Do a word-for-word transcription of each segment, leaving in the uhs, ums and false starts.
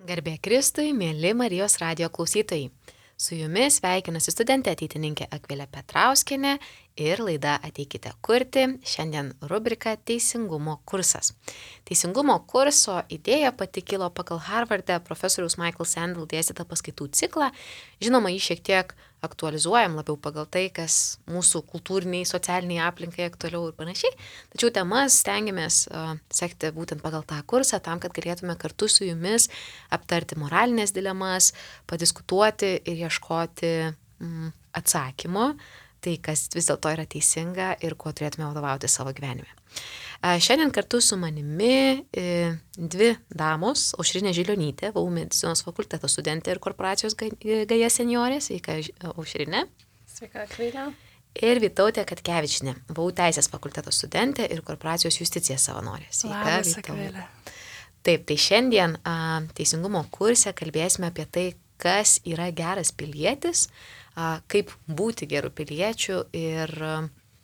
Garbė Kristui, mėly Marijos radijo klausytojai. Su jumis sveikinasi studentė ateitininkė Akvilė Petrauskienė ir laida Ateikite kurti. Šiandien rubrika Teisingumo kursas. Teisingumo kurso idėja pati kilo pagal Harvarde profesoriaus Michael Sandel dėstytą paskaitų ciklą. Žinoma, jį šiek tiek aktualizuojam labiau pagal tai, kas mūsų kultūriniai, socialiniai aplinkai aktualiau ir panašiai. Tačiau temas stengiamės uh, sekti būtent pagal tą kursą, tam, kad galėtume kartu su jumis aptarti moralinės dilemas, padiskutuoti ir ieškoti mm, atsakymo, tai kas vis dėlto yra teisinga ir kuo turėtume vadovauti savo gyvenime. Uh, šiandien kartu su manimi uh, dvi damos, Aušrinė Žilionytė, V U medicinos fakulteto studentė ir korporacijos Gaja seniorė, sveika Aušrinė. Sveika Akvilė. Ir Vytautė Katkevičienė, V U teisės fakulteto studentė ir korporacijos Justicija savanorė. Sveika Vytautė. Taip, tai šiandien a, teisingumo kurse kalbėsime apie tai, kas yra geras pilietis, a, kaip būti gerų piliečių ir a,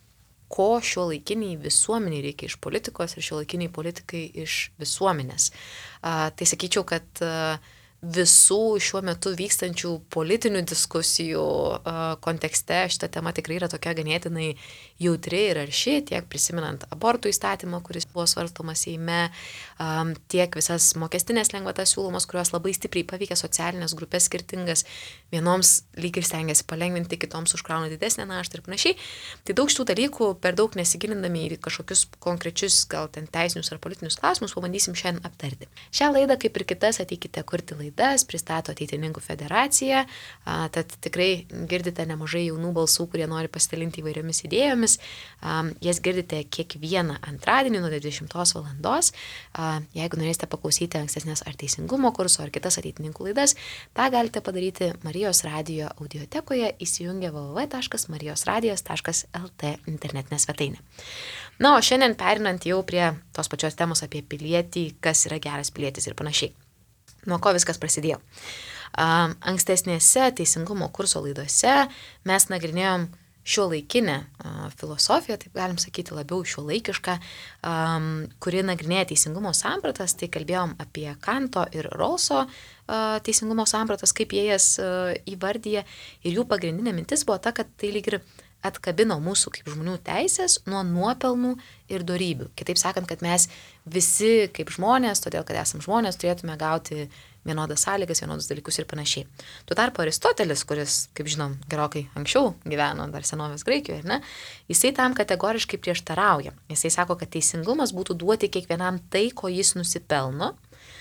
ko šiuolaikiniai visuomeniai reikia iš politikos ir šiuolaikiniai politikai iš visuomenės. A, tai sakyčiau, kad a, visų šiuo metu vykstančių politinių diskusijų a, kontekste šita tema tikrai yra tokia ganėtinai jautri ir arši, tiek prisimenant abortų įstatymą, kuris buvo svarstomas Seime, a, tiek visas mokestinės lengvatas siūlomos, kurios labai stipriai paveikia socialinės grupės skirtingas, vienoms lyg ir stengiasi palengvinti, kitoms užkrauna didesnę naštą ir panašiai. Tai daug šitų dalykų, per daug nesigilindami į kažkokius konkrečius, gal ten teisinius ar politinius klausimus, pabandysim šiandien aptarti. Šią laidą, kaip ir kitas Ateikite kurti laidas, pristato Ateitininkų federacija, a, tad tikrai girdite nemažai jaunų balsų, kurie nori pasidalinti įvairiomis idėjomis. A, jas girdite kiekvieną antradienį nuo dvidešimtos valandos. A, jeigu norėsite paklausyti ankstesnės ar teisingumo kurso ar kitas Ateitininkų laidas, tą galite padaryti Marijos radijo audiotekoje įsijungę w w w taškas marijos radijas taškas l t internetinę svetainę. Na, o šiandien perinant jau prie tos pačios temos apie pilietį, kas yra geras pilietis ir panašiai. Nuo ko viskas prasidėjo. Um, ankstesnėse teisingumo kurso laidose mes nagrinėjom šiuolaikinę uh, filosofiją, taip galim sakyti labiau šiuolaikišką, um, kuri nagrinėja teisingumo sampratas, tai kalbėjom apie Kanto ir Rolso uh, teisingumo sampratas, kaip jie jas uh, įvardyja, ir jų pagrindinė mintis buvo ta, kad tai lyg ir atkabino mūsų kaip žmonių teisės nuo nuopelnų ir dorybių. Kitaip sakant, kad mes visi kaip žmonės, todėl kad esam žmonės, turėtume gauti vienodas sąlygas, vienodus dalykus ir panašiai. Tuo tarpu Aristotelis, kuris, kaip žinom, gerokai anksčiau gyveno dar senovės Graikijoje, ne, jisai tam kategoriškai prieštarauja. Jisai sako, kad teisingumas būtų duoti kiekvienam tai, ko jis nusipelno,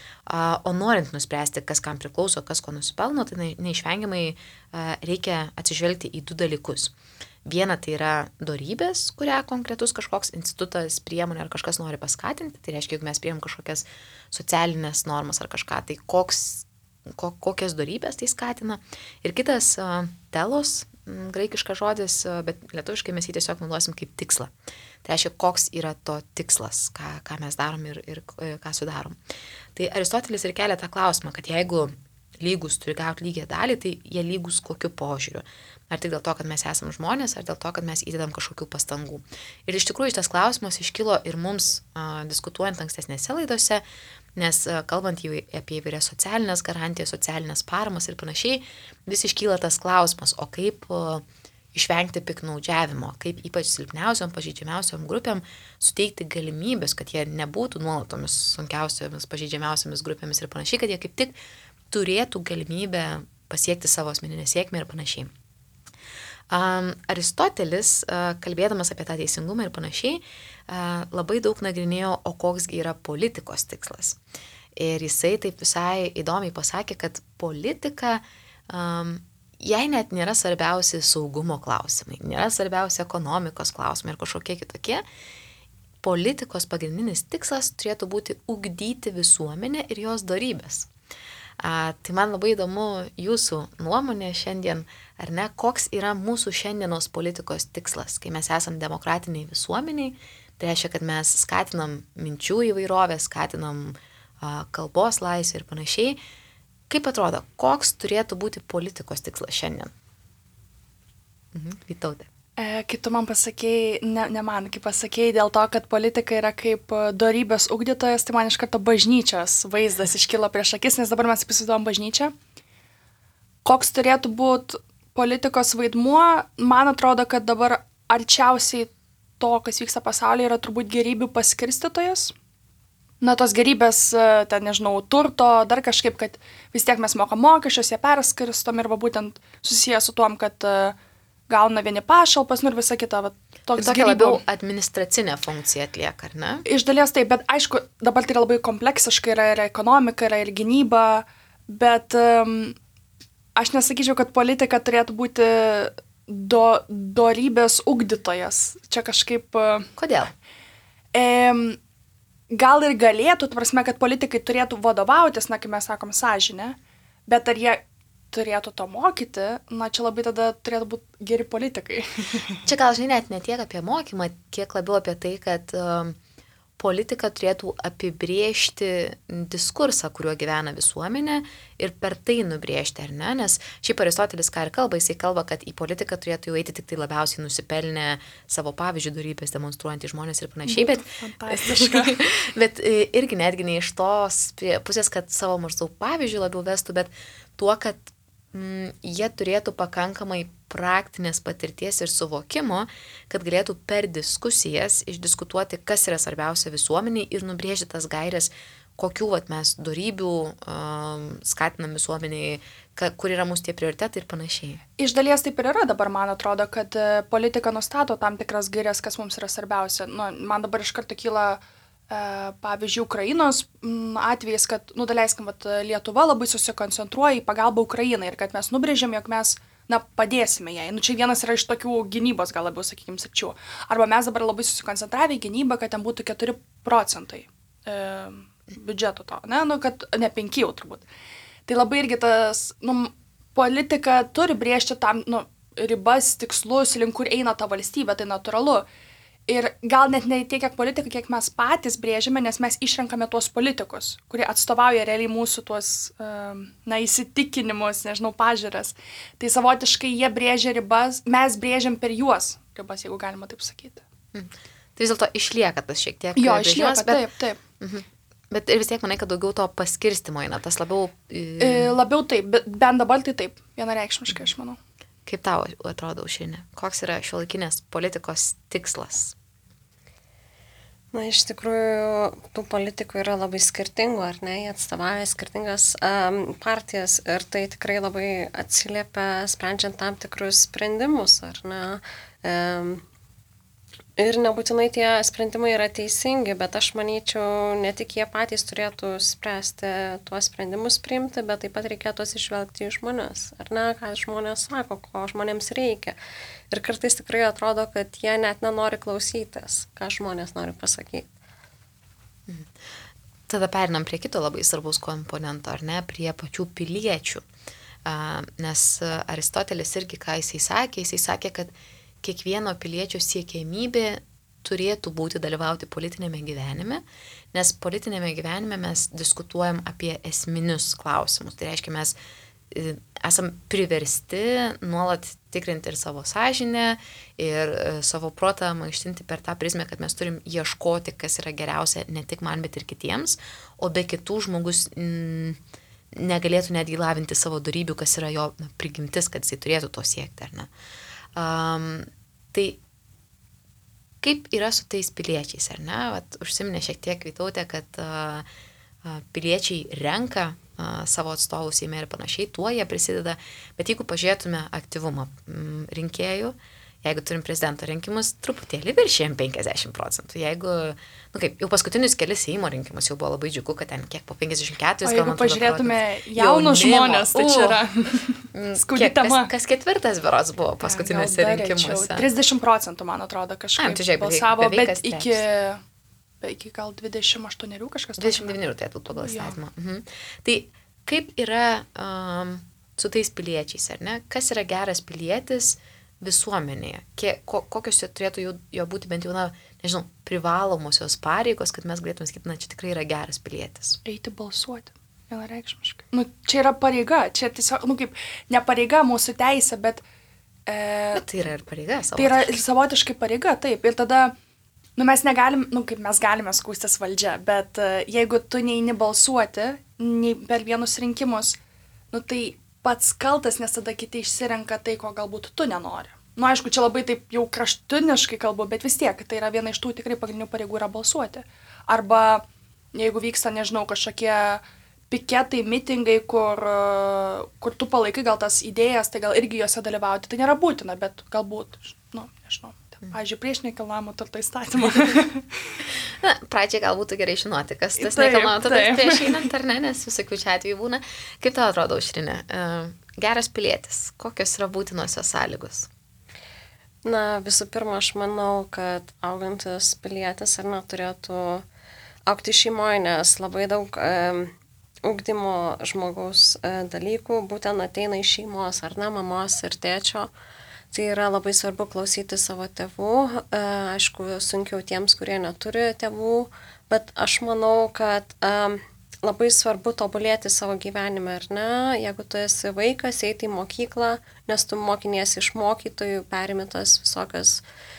o norint nuspręsti, kas kam priklauso, kas ko nusipelno, tai neišvengiamai reikia atsižvelgti į du dalykus. Viena tai yra dorybės, kurią konkretus kažkoks institutas, priemonė ar kažkas nori paskatinti. Tai reiškia, jeigu mes priėmėm kažkokias socialinės normas ar kažką, tai koks, ko, kokias dorybės tai skatina. Ir kitas uh, telos, m, graikiškas žodis, uh, bet lietuviškai mes jį tiesiog naudosim kaip tikslą. Tai reiškia, koks yra to tikslas, ką, ką mes darom ir, ir ką sudarom. Tai Aristotelis ir kelia tą klausimą, kad jeigu lygus turi gauti lygią dalį, tai jie lygus kokiu požiūriu. Ar tik dėl to, kad mes esame žmonės, ar dėl to, kad mes įdedam kažkokių pastangų. Ir iš tikrųjų šitas klausimas iškilo ir mums a, diskutuojant ankstesnėse laidose, nes a, kalbant jau apie įvairias socialinės garantijas, socialinės paramas ir panašiai, vis iškyla tas klausimas, o kaip a, išvengti piknaudžiavimo, kaip ypač silpniausiom, pažeidžiamiausiom grupėm suteikti galimybės, kad jie nebūtų nuolat tomis sunkiausiomis, pažeidžiamiausiomis grupėmis ir panašiai, kad jie kaip tik turėtų galimybę pasiekti savo asmeninę sėkmę ir panašiai. Um, Aristotelis, uh, kalbėdamas apie tą teisingumą ir panašiai, uh, labai daug nagrinėjo, o koksgi yra politikos tikslas. Ir jisai taip visai įdomiai pasakė, kad politika, um, jai net nėra svarbiausi saugumo klausimai, nėra svarbiausi ekonomikos klausimai ir kažkokie kitokie. Politikos pagrindinis tikslas turėtų būti ugdyti visuomenę ir jos dorybės. A, tai man labai įdomu jūsų nuomonė šiandien, ar ne, koks yra mūsų šiandienos politikos tikslas, kai mes esam demokratiniai visuomeniai, tai reiškia, kad mes skatinam minčių įvairovę, skatinam a, kalbos laisvę ir panašiai. Kaip atrodo, koks turėtų būti politikos tikslas šiandien? Mhm, Vytautė. E, kai tu man pasakėjai, ne, ne man, kai pasakėjai dėl to, kad politika yra kaip dorybės ugdytojas, tai man iš karto bažnyčios vaizdas iškilo prieš akis, nes dabar mes įsivaizduojam bažnyčią. Koks turėtų būti politikos vaidmuo, man atrodo, kad dabar arčiausiai to, kas vyksta pasaulyje, yra turbūt gerybių paskirstytojas. Na, tos gerybės, ten, nežinau, turto, dar kažkaip, kad vis tiek mes mokam mokesčius, jie perskirstom ir va būtent susiję su tuom, kad uh, gauna vieni pašalpas, nu ir visa kita. Va, toks tokia gerybių... labiau administracinė funkcija atlieka, ar ne? Iš dalies taip, bet aišku, dabar tai yra labai kompleksiška, yra ir ekonomika, yra ir gynyba, bet um, aš nesakyčiau, kad politika turėtų būti do, dorybės ugdytojas. Čia kažkaip... Uh, Kodėl? E, gal ir galėtų, tu prasme, kad politikai turėtų vadovautis, na, kaip mes sakom, sąžinę, bet ar jie turėtų to mokyti, na, čia labai tada turėtų būti geri politikai. Čia gal, žinai, net ne tiek apie mokymą, kiek labiau apie tai, kad um, politika turėtų apibrėžti diskursą, kuriuo gyvena visuomenė ir per tai nubrėžti, ar ne? Nes šiaip Aristotelis ką ir kalba, jisai kalba, kad į politiką turėtų jau eiti tik tai labiausiai nusipelnę savo pavyzdžių dorybės demonstruojantys žmonės ir panašiai, bet, fantastiška. bet irgi netgi ne iš tos pusės, kad savo maždaug pavyzdžių labiau vestų, bet tuo, kad mm, jie turėtų pakankamai praktinės patirties ir suvokimo, kad galėtų per diskusijas išdiskutuoti, kas yra svarbiausia visuomeniai ir nubrėžti tas gairias, kokių vat, mes dorybių um, skatinam visuomeniai, ka, kur yra mūsų tie prioritetai ir panašiai. Iš dalies taip ir yra dabar, man atrodo, kad politika nustato tam tikras gairias, kas mums yra svarbiausia. Nu, man dabar iš karto kyla pavyzdžiui, Ukrainos atvejais, kad, nu, daleiskim, Lietuva labai susikoncentruoja į pagalbą Ukrainai ir kad mes nubrėžėm, jog mes, na, padėsime jai. Nu, čia vienas yra iš tokių gynybos, gal labiau, sakykime, sričių. Arba mes dabar labai susikoncentravę į gynybą, kad ten būtų keturi procentai e, biudžeto to, ne, nu, kad ne penki jau turbūt. Tai labai irgi tas, nu, politika turi brėžti tam, nu, ribas, tikslus, link kur eina ta valstybė, tai natūralu. Ir gal net ne tiek, kiek politika, kiek mes patys brėžiame, nes mes išrenkame tuos politikus, kurie atstovauja realiai mūsų tuos, na, įsitikinimus, nežinau, pažiūras. Tai savotiškai jie brėžia ribas, mes brėžiam per juos ribas, jeigu galima taip sakyti. Mm. Tai vis dėlto išlieka tas šiek tiek. Jo, išlieka, bet... taip, taip. Mhm. Bet ir vis tiek manai, kad daugiau to paskirstimo eina, tas labiau... E, labiau taip, bet bent dabar tai taip, vienareikšmiškai, aš manau. Kaip tau atrodo, Aušrinė? Koks yra šiuolaikinės politikos tikslas? Na, iš tikrųjų, tų politikų yra labai skirtingų, ar ne? Jie atstovauja skirtingas um, partijas ir tai tikrai labai atsiliepia sprendžiant tam tikrus sprendimus, ar ne? Um, ir nebūtinai tie sprendimai yra teisingi, bet aš manyčiau, ne tik jie patys turėtų spręsti tuos sprendimus priimti, bet taip pat reikėtų atsižvelgti į žmonės, ar ne, ką žmonės sako, ko žmonėms reikia. Ir kartais tikrai atrodo, kad jie net nenori klausytis, ką žmonės nori pasakyti. Mhm. Tada perinam prie kito labai svarbaus komponento, ar ne, prie pačių piliečių. Uh, nes Aristotelis irgi, ką jisai sakė, jisai sakė, kad kiekvieno piliečio siekiamybė turėtų būti dalyvauti politinėme gyvenime, nes politinėme gyvenime mes diskutuojam apie esminius klausimus. Tai reiškia, mes esam priversti nuolat tikrinti ir savo sąžinę, ir savo protą maištinti per tą prizmę, kad mes turim ieškoti, kas yra geriausia ne tik man, bet ir kitiems, o be kitų žmogus mm, negalėtų netgi lavinti savo dorybių, kas yra jo na, prigimtis, kad jisai turėtų to siekti, ar ne. Um, tai kaip yra su tais piliečiais, ar ne? Vat, užsiminė šiek tiek Vytautė, kad uh, uh, piliečiai renka uh, savo atstovus Seime ir panašiai, tuo jie prisideda, bet jeigu pažiūrėtume aktyvumą mm, rinkėjų, jeigu turim prezidento rinkimus, truputėlį viršėjom penkiasdešimt procentų. Jeigu, nu kaip, jau paskutinius kelis Seimo rinkimus jau buvo labai džiugu, kad ten kiek po penkiasdešimt keturis. O jeigu pažiūrėtume jaunus žmonės, tai čia yra skaudi tema. Kas, kas ketvirtas berods buvo paskutinėse rinkimuose? trisdešimt procentų, man atrodo, kažkaip A, žiūrėk, balsavo, beveik, bet iki, iki gal dvidešimt aštuonių kažkas. dvidešimt devynių tai būtų pagal įstatymą. Mhm. Tai kaip yra um, su tais piliečiais, ar ne? Kas yra geras pilietis visuomenėje? Kie, ko, kokios turėtų jo, jo būti bent jau, na, nežinau, privalomosios pareigos, kad mes galėtume sakyti, na, čia tikrai yra geras pilietis. Eiti balsuoti, vienareikšmiškai. Nu, čia yra pareiga, čia tiesiog, nu, kaip, ne pareiga mūsų teisė, bet E, Bet tai yra ir pareiga savotiškai. Tai yra ir savotiškai pareiga, taip. Ir tada, nu mes negalim, nu kaip mes galime skūstis valdžia, bet uh, jeigu tu neini balsuoti, nei per vienus rinkimus, nu tai pats kaltas, nes tada kiti išsirenka tai, ko galbūt tu nenori. Nu, aišku, čia labai taip jau kraštuniškai kalbu, bet vis tiek, tai yra viena iš tų tikrai pagrindinių pareigų yra balsuoti. Arba, jeigu vyksta, nežinau, kažkokie piketai, mitingai, kur, kur tu palaikai gal tas idėjas, tai gal irgi juose dalyvauti. Tai nėra būtina, bet galbūt, nu, nežinau, ten, pavyzdžiui, prieš nekilnojamo turto įstatymą. Na, pradžiai gal būtų gerai žinoti, kas tas nekilnojamo turtas prieš einant, ar ne, nes visokių čia atvejų būna. Kaip tau atrodo, Aušrinė, geras pilietis, kokios yra būtinosios sąlygos? Na, visų pirma, aš manau, kad augantis pilietis ar ne turėtų augti šeimoje, nes labai daug e, ugdymo žmogaus e, dalykų būtent ateina iš šeimos, ar ne, mamos ir tėčio. Tai yra labai svarbu klausyti savo tėvų, e, aišku, sunkiau tiems, kurie neturi tėvų, bet aš manau, kad e, labai svarbu tobulėti savo gyvenime, ar ne? Jeigu tu esi vaikas, eiti į mokyklą, nes tu mokiniesi iš mokytojų, perimi tas visokias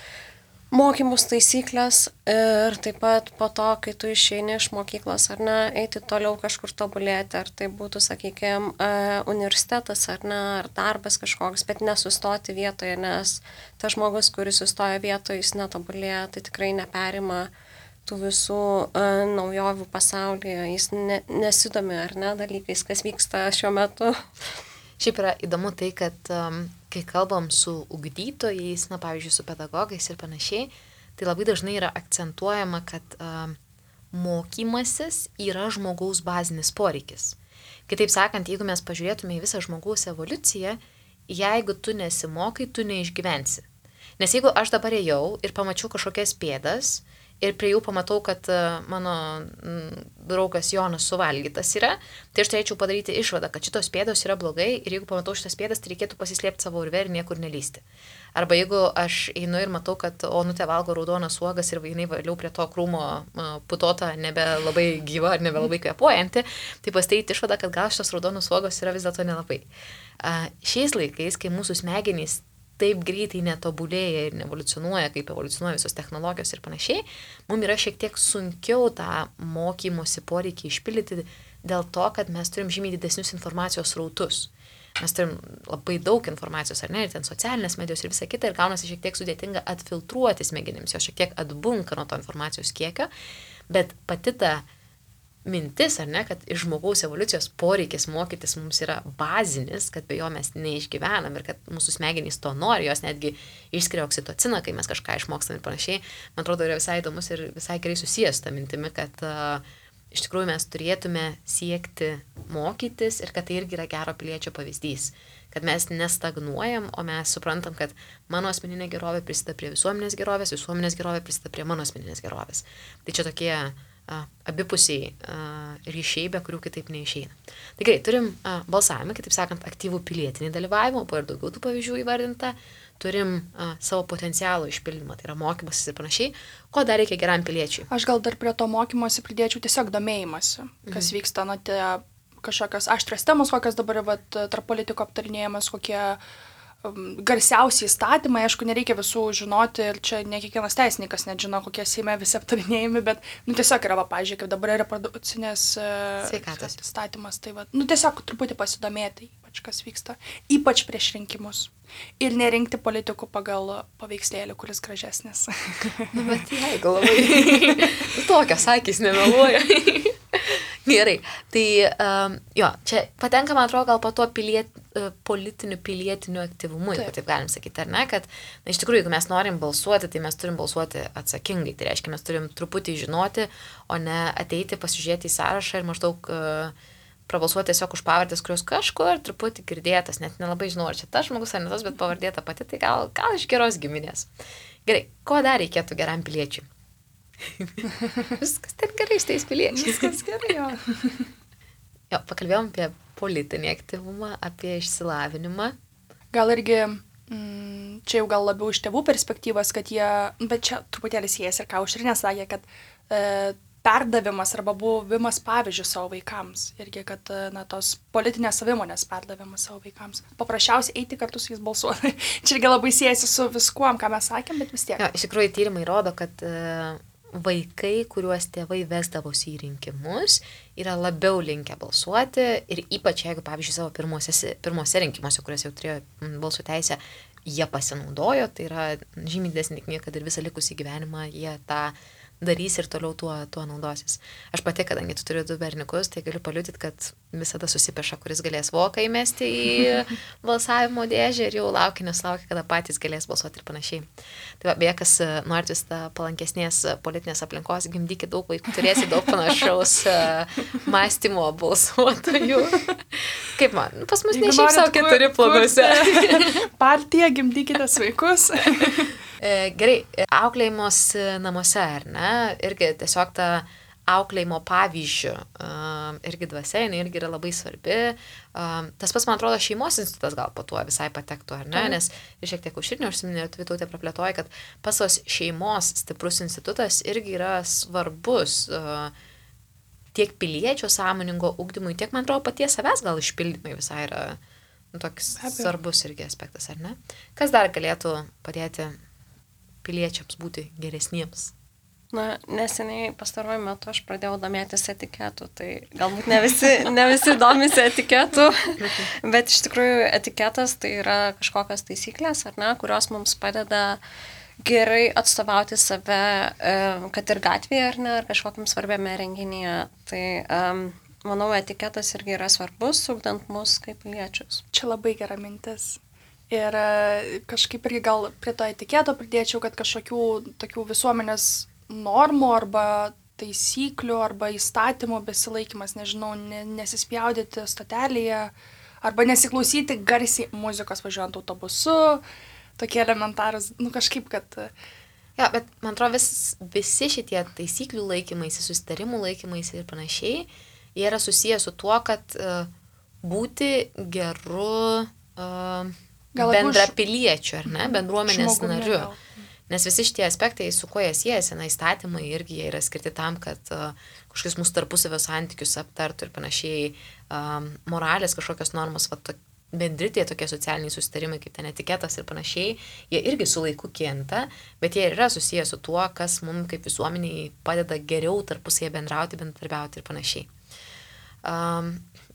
mokymus taisyklės ir taip pat po to, kai tu išeini iš mokyklos, ar ne, eiti toliau kažkur tobulėti, ar tai būtų, sakykime, universitetas, ar ne, ar darbas kažkoks, bet nesustoti vietoje, nes tas žmogus, kuris sustoja vietoje, jis netobulėja, tai tikrai neperima tų visų uh, naujovių pasaulyje, jis ne, nesidomi ar ne dalykais, kas vyksta šiuo metu. Šiaip yra įdomu tai, kad um, kai kalbam su ugdytojais, na, pavyzdžiui, su pedagogais ir panašiai, tai labai dažnai yra akcentuojama, kad um, mokymasis yra žmogaus bazinis poreikis. Kitaip sakant, jeigu mes pažiūrėtume į visą žmogaus evoliuciją, jeigu tu nesimokai, tu neišgyvensi. Nes jeigu aš dabar ėjau ir pamačiau kažkokias pėdas, ir prie jų pamatau, kad mano draugas Jonas suvalgytas yra, tai aš turėčiau padaryti išvadą, kad šitos pėdos yra blogai ir jeigu pamatau šitas pėdas, tai reikėtų pasislėpti savo urve ir niekur nelysti. Arba jeigu aš einu ir matau, kad Onutė valgo raudonas uogas ir jinai vėliau prie to krūmo putota nebe labai gyva ar nebe labai kvepuojanti, tai pasidaryti išvadą, kad gal šitos raudonos uogos yra vis dėlto nelabai. Šiais laikais, kai mūsų smegenys taip greitai netobulėja ir nevoliucionuoja, kaip evoliucionuoja visos technologijos ir panašiai, mums yra šiek tiek sunkiau tą mokymosi poreikį išpildyti dėl to, kad mes turim žymiai didesnius informacijos srautus. Mes turim labai daug informacijos, ar ne, ir ten socialinės medijos ir visa kita, ir gaunasi šiek tiek sudėtinga atfiltruoti smegenims, jos šiek tiek atbunka nuo to informacijos kiekio, bet pati ta mintis, ar ne, kad iš žmogaus evoliucijos poreikis mokytis mums yra bazinis, kad be jo mes neišgyvenam ir kad mūsų smegenys to nori, jos netgi išskiria oksitociną, kai mes kažką išmokstam ir panašiai, man atrodo, yra visai įdomus ir visai gerai susijęs tą mintimi, kad uh, iš tikrųjų mes turėtume siekti mokytis ir kad tai irgi yra gero piliečio pavyzdys, kad mes nestagnuojam, o mes suprantam, kad mano asmeninė gerovė prisideda prie visuomenės gerovės, visuomenės gerovė prisideda prie mano asmeninės gerovės. Tai čia tokie a, abipusiai a, ryšiai, be kurių kitaip neišeina. Tai gerai, turim a, balsavimą, kitaip sakant, aktyvų pilietinį dalyvavimą, po ir daugiau tų pavyzdžių įvardinta, turim a, savo potencialų išpildymą, tai yra mokymasis ir panašiai. Ko dar reikia geram piliečiui? Aš gal dar prie to mokymosi pridėčiau tiesiog domėjimąsi, kas mhm. vyksta, na, tie kažkokios aštrios temos, kokios dabar vat, tarp politikų aptarinėjimas, kokie um, garsiausiai įstatymai, aišku, nereikia visų žinoti ir čia ne kiekvienas teisininkas net žino, kokie Seime visi aptarinėjami, bet, nu, tiesiog yra, va, pažiūrėk, kaip dabar yra reprodukcinės sveikatos įstatymas, tai, va, nu, tiesiog truputį pasidomėti, ypač kas vyksta, ypač prieš rinkimus. Ir nerinkti politikų pagal paveikslėlį, kuris gražesnis. Nu, bet jeigu labai tokios akys nemeluoja. Gerai, tai um, jo, čia patenka, man atrodo, gal po to piliet, politiniu pilietiniu aktyvumu, jeigu taip galim sakyti, ar ne, kad na, iš tikrųjų, jeigu mes norim balsuoti, tai mes turim balsuoti atsakingai, tai reiškia, mes turim truputį žinoti, o ne ateiti, pasižiūrėti į sąrašą ir maždaug uh, prabalsuoti tiesiog už pavardės, kurios kažkur truputį girdėtas, net nelabai žinau, ar čia tas žmogus ar ne tas, bet pavardėta pati, tai gal, gal iš geros giminės. Gerai, ko dar reikėtų geram piliečiui? Viskas ten gerai su tais piliečiais. Viskas gerai, jo. Jo, pakalbėjom apie politinį aktyvumą, apie išsilavinimą. Gal irgi, mm, čia jau gal labiau iš tėvų perspektyvos, kad jie, bet čia truputėlį siejas ir ką Aušrinė sakė, kad e, perdavimas arba buvimas pavyzdžių savo vaikams. Irgi, kad na, tos politinės savimonės perdavimas savo vaikams. Paprasčiausiai eiti kartu su jais balsuoti. Čia irgi labai siejasi su viskuom, ką mes sakėm, bet vis tiek. Jo, iš tikrųjų, tyrimai rodo, kad uh, vaikai, kuriuos tėvai vesdavosi į rinkimus, yra labiau linkę balsuoti ir ypač jeigu, pavyzdžiui, savo pirmose, pirmose rinkimuose, kuriuos jau turėjo balsų teisę, jie pasinaudojo, tai yra žymiai didesnė tikimybė, kad ir visą likusį gyvenimą jie tą darys ir toliau tuo, tuo naudosis. Aš pati, kadangi tu turiu du berniukus, tai galiu paliudyti, kad visada susipeša, kuris galės voką įmesti į balsavimo dėžę ir jau laukia, nesulaukia, kada patys galės balsuoti ir panašiai. Tai va, beje, kas norit vis tą palankesnės politinės aplinkos, gimdykit daug vaikų, turėsi daug panašaus mąstymo balsuotojų. Kaip man? Pas mus ne šiaip savo keturi planuose. Partija, gimdykitės vaikus. Gerai, auklėjimos namuose, ar ne? Irgi tiesiog ta auklėjimo pavyzdžių, irgi dvasia, jinai irgi yra labai svarbi. Tas pats, man atrodo, šeimos institutas gal po tuo visai patektų, ar ne? Nes ir šiek tiek užsirinio užsiminėt, Vytautė praplėtoja, kad pas tos šeimos stiprus institutas irgi yra svarbus tiek piliečio sąmoningo ugdymui, tiek, man atrodo, paties savęs gal išpildymai visai yra nu, toks svarbus irgi aspektas, ar ne? Kas dar galėtų padėti piliečiams būti geresniems? Na, neseniai pastaruoju metu aš pradėjau domėtis etiketų, tai galbūt ne visi, ne visi domisi etiketų, bet iš tikrųjų etiketas tai yra kažkokios taisyklės, ar ne, kurios mums padeda gerai atstovauti save, kad ir gatvėje, ar ne, ar kažkokiam svarbiame renginyje. Tai um, manau, etiketas irgi yra svarbus, ugdant mus kaip piliečius. Čia labai gera mintis. Ir kažkaip irgi gal prie to etiketo pridėčiau, kad kažkokių tokių visuomenės normų arba taisyklių arba įstatymų besilaikymas, nežinau, nesispjaudyti stotelėje arba nesiklausyti garsiai muzikos važiuojant autobusu, tokie elementarūs, nu kažkaip, kad... Ja, bet man atrodo, vis, visi šitie taisyklių laikymaisi, susitarimų laikymaisi ir panašiai, jie yra susiję su tuo, kad uh, būti geru... Uh, bendrapiliečių, ar ne, bendruomenės nariu. Nes visi šitie aspektai, su kuo jie siejasi, na, įstatymai irgi jie yra skirti tam, kad uh, kažkokius mūsų tarpusavio santykius aptartų ir panašiai, um, moralės kažkokios normos, va, to, bendri tie tokie socialiniai susitarimai, kaip ten etiketas ir panašiai, jie irgi su laiku kinta, bet jie yra susiję su tuo, kas mums kaip visuomeniai padeda geriau tarpusavėje bendrauti, bendradarbiauti ir panašiai. Um,